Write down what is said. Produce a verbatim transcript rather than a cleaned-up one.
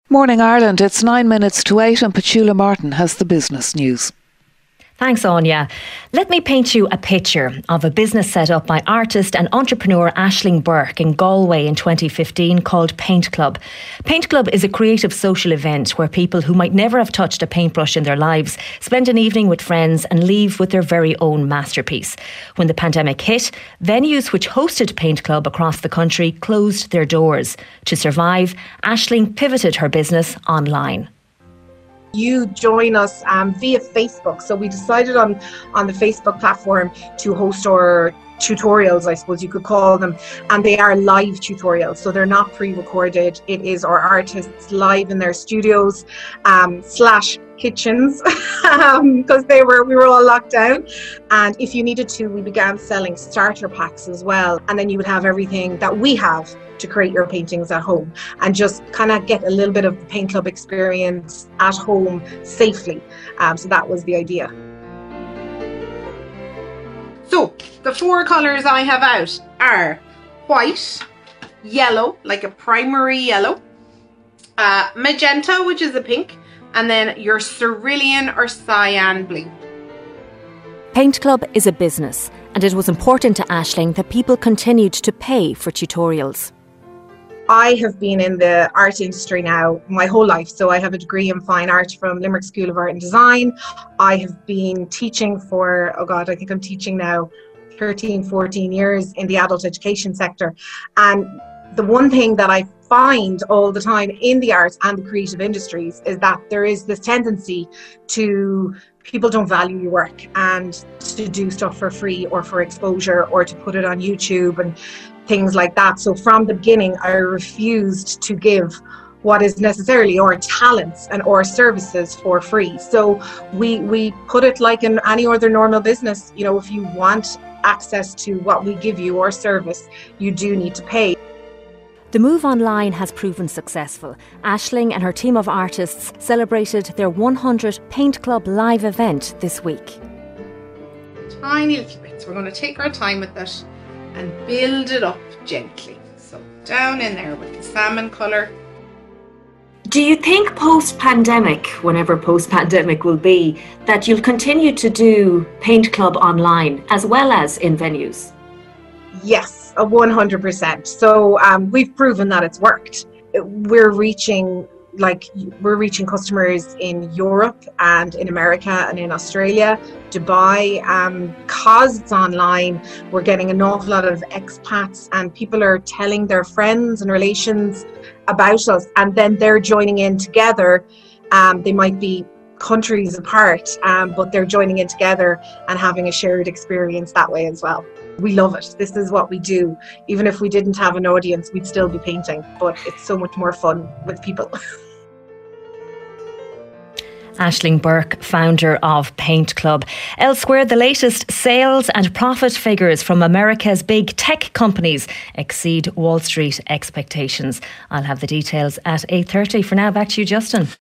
Morning Ireland, it's nine minutes to eight and Petula Martin has the business news. Thanks, Anya. Let me paint you a picture of a business set up by artist and entrepreneur Aisling Burke in Galway in twenty fifteen called Paint Club. Paint Club is a creative social event where people who might never have touched a paintbrush in their lives spend an evening with friends and leave with their very own masterpiece. When the pandemic hit, venues which hosted Paint Club across the country closed their doors. To survive, Aisling pivoted her business online. You join us um, via Facebook. So we decided on, on the Facebook platform to host our tutorials, I suppose you could call them, and they are live tutorials, so they're not pre-recorded. It is our artists live in their studios um, slash kitchens because um, they were we were all locked down, and if you needed to, we began selling starter packs as well, and then you would have everything that we have to create your paintings at home and just kind of get a little bit of the Paint Club experience at home safely. Um, so that was the idea. So the four colours I have out are white, yellow, like a primary yellow, uh, magenta, which is a pink, and then your cerulean or cyan blue. Paint Club is a business, and it was important to Aisling that people continued to pay for tutorials. I have been in the art industry now my whole life. So I have a degree in fine art from Limerick School of Art and Design. I have been teaching for, oh God, I think I'm teaching now thirteen, fourteen years in the adult education sector. And the one thing that I find all the time in the arts and the creative industries is that there is this tendency to people don't value your work and to do stuff for free or for exposure or to put it on YouTube and things like that. So from the beginning, I refused to give what is necessarily our talents and our services for free. So we we put it like in any other normal business. You know, if you want access to what we give you, our service, you do need to pay. The move online has proven successful. Aisling and her team of artists celebrated their one hundredth Paint Club live event this week. Tiny little bits. We're going to take our time with it and build it up gently. So down in there with the salmon colour. Do you think post-pandemic, whenever post-pandemic will be, that you'll continue to do Paint Club online as well as in venues? Yes, a one hundred percent. So um, we've proven that it's worked. We're reaching like we're reaching customers in Europe and in America and in Australia, Dubai. Um, because it's online, we're getting an awful lot of expats and people are telling their friends and relations about us, and then they're joining in together. Um, they might be countries apart, um, but they're joining in together and having a shared experience that way as well. We love it. This is what we do. Even if we didn't have an audience, we'd still be painting, but it's so much more fun with people. Aisling Burke, founder of Paint Club. Elsewhere, the latest sales and profit figures from America's big tech companies exceed Wall Street expectations. I'll have the details at eight thirty. For now, back to you, Justin.